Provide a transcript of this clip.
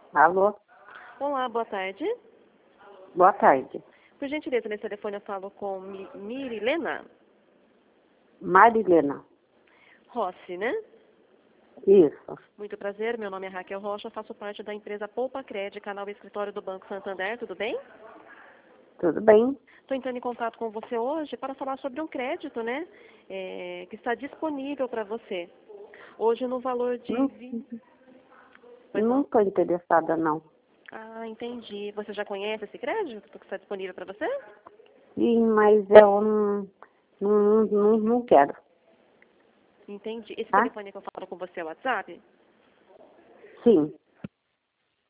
Alô? Olá, boa tarde. Boa tarde. Por gentileza, nesse telefone eu falo com Mirilena Marilena. Rossi, né? Isso. Muito prazer, meu nome é Raquel Rocha, faço parte da empresa Poupa Cred, canal escritório do Banco Santander, tudo bem? Tudo bem? Estou entrando em contato com você hoje para falar sobre um crédito, né? Que está disponível para você. Hoje no valor de... Pois Não não? estou interessada, não. Ah, entendi. Você já conhece esse crédito que está disponível para você? Sim, mas eu não quero, Entendi. Esse tá? telefone que eu falo com você é o WhatsApp? Sim.